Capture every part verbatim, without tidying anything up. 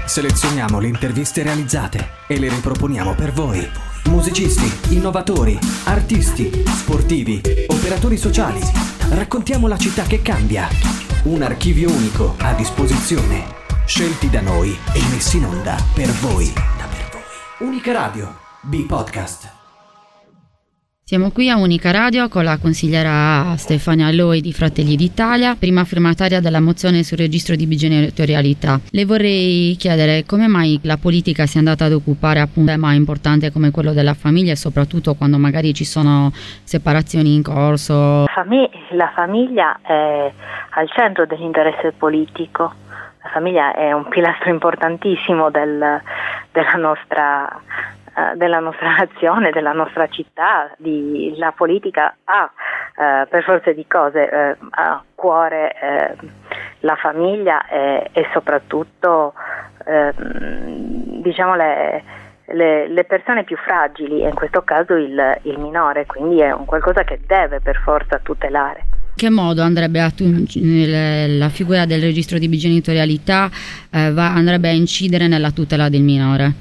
Selezioniamo le interviste realizzate e le riproponiamo per voi. Musicisti, innovatori, artisti, sportivi, operatori sociali. Raccontiamo la città che cambia. Un archivio unico a disposizione. Scelti da noi e messi in onda per voi. Unica Radio, B-Podcast. Siamo qui a Unica Radio con la consigliera Stefania Loi di Fratelli d'Italia, prima firmataria della mozione sul registro di bigenitorialità. Le vorrei chiedere come mai la politica si è andata ad occupare appunto di un tema importante come quello della famiglia e soprattutto quando magari ci sono separazioni in corso. La famiglia è al centro dell'interesse politico. La famiglia è un pilastro importantissimo del, della nostra della nostra nazione, della nostra città. Di, la politica ha eh, per forza di cose eh, a cuore eh, la famiglia e, e soprattutto eh, diciamo le, le, le persone più fragili, e in questo caso il, il minore, quindi è un qualcosa che deve per forza tutelare. In che modo andrebbe a la figura del registro di bigenitorialità eh, va, andrebbe a incidere nella tutela del minore?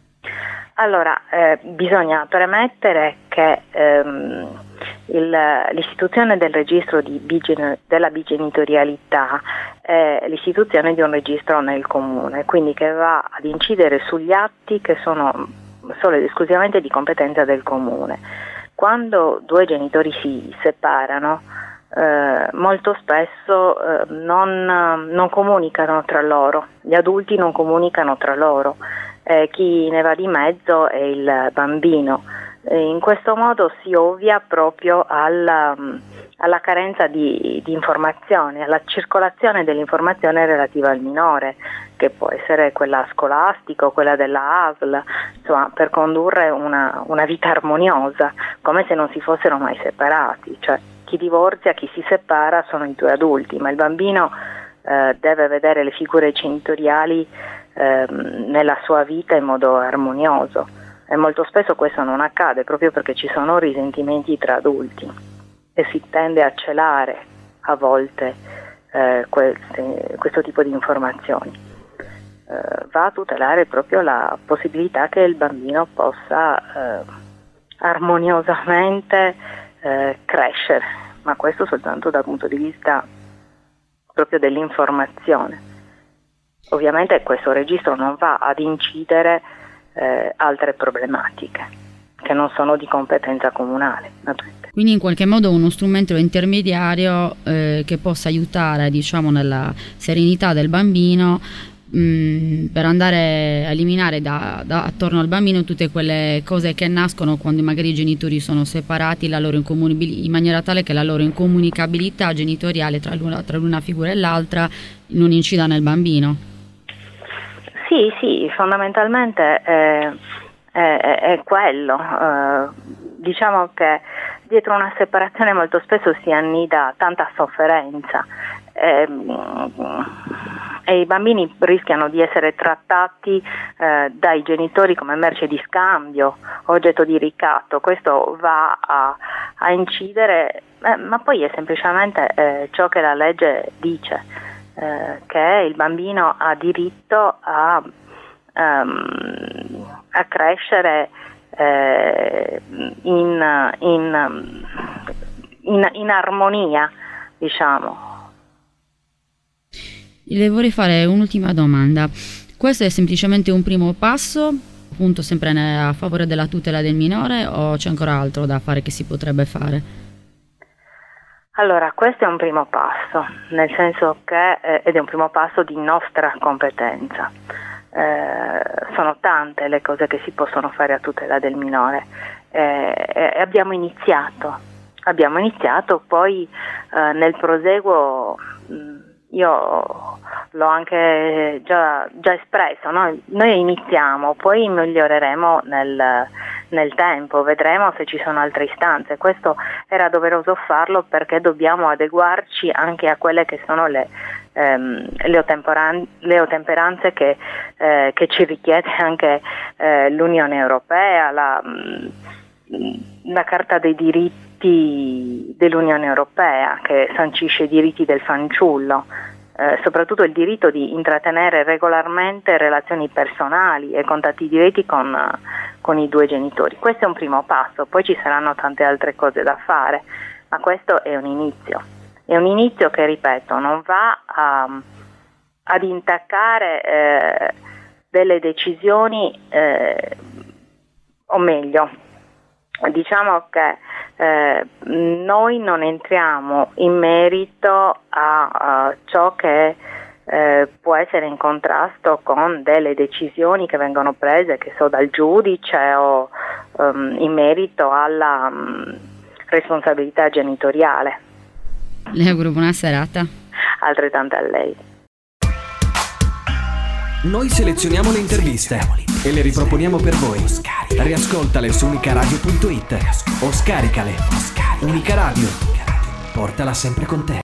Allora, eh, bisogna premettere che ehm, il, l'istituzione del registro di bigen- della bigenitorialità è l'istituzione di un registro nel comune, quindi che va ad incidere sugli atti che sono solo ed esclusivamente di competenza del comune. Quando due genitori si separano, eh, molto spesso eh, non, non comunicano tra loro, gli adulti non comunicano tra loro. Eh, chi ne va di mezzo è il bambino. Eh, in questo modo si ovvia proprio alla, alla carenza di, di informazione, alla circolazione dell'informazione relativa al minore, che può essere quella scolastica o quella della A S L, insomma, per condurre una, una vita armoniosa, come se non si fossero mai separati. Cioè, chi divorzia, chi si separa sono i due adulti, ma il bambino eh, deve vedere le figure genitoriali nella sua vita in modo armonioso, e molto spesso questo non accade proprio perché ci sono risentimenti tra adulti e si tende a celare a volte eh, queste, questo tipo di informazioni. Eh, va a tutelare proprio la possibilità che il bambino possa eh, armoniosamente eh, crescere, ma questo soltanto dal punto di vista proprio dell'informazione. Ovviamente questo registro non va ad incidere eh, altre problematiche che non sono di competenza comunale, naturalmente. Quindi in qualche modo uno strumento intermediario eh, che possa aiutare, diciamo, nella serenità del bambino mh, per andare a eliminare da, da attorno al bambino tutte quelle cose che nascono quando magari i genitori sono separati, la loro incomunibil- in maniera tale che la loro incomunicabilità genitoriale tra l'una, tra l'una figura e l'altra non incida nel bambino. Sì, sì, fondamentalmente è, è, è quello. Eh, diciamo che dietro una separazione molto spesso si annida tanta sofferenza eh, e i bambini rischiano di essere trattati eh, dai genitori come merce di scambio, oggetto di ricatto. Questo va a, a incidere, eh, ma poi è semplicemente eh, ciò che la legge dice. Eh, che il bambino ha diritto a, um, a crescere eh, in, in, in, in armonia, diciamo. Le vorrei fare un'ultima domanda. Questo è semplicemente un primo passo, appunto sempre a favore della tutela del minore, o c'è ancora altro da fare che si potrebbe fare? Allora, questo è un primo passo, nel senso che eh, ed è un primo passo di nostra competenza. Eh, sono tante le cose che si possono fare a tutela del minore eh, e abbiamo iniziato. Abbiamo iniziato, poi eh, nel proseguo mh, io l'ho anche già, già espresso, no? Noi iniziamo, poi miglioreremo nel, nel tempo, vedremo se ci sono altre istanze. Questo era doveroso farlo perché dobbiamo adeguarci anche a quelle che sono le, ehm, le, ottemperan- le ottemperanze che, eh, che ci richiede anche eh, l'Unione Europea, la, la Carta dei diritti dell'Unione Europea che sancisce i diritti del fanciullo. eh, soprattutto il diritto di intrattenere regolarmente relazioni personali e contatti diretti con, con i due genitori. Questo è un primo passo, poi ci saranno tante altre cose da fare, ma questo è un inizio. È un inizio che, ripeto, non va a, ad intaccare eh, delle decisioni, eh, o meglio, diciamo che eh, noi non entriamo in merito a, a ciò che eh, può essere in contrasto con delle decisioni che vengono prese, che so, dal giudice o um, in merito alla um, responsabilità genitoriale. Le auguro buona serata. Altrettanto a lei. Noi selezioniamo le interviste e le riproponiamo per voi. Riascoltale su unicaradio punto it o scaricale. Unica Radio, portala sempre con te.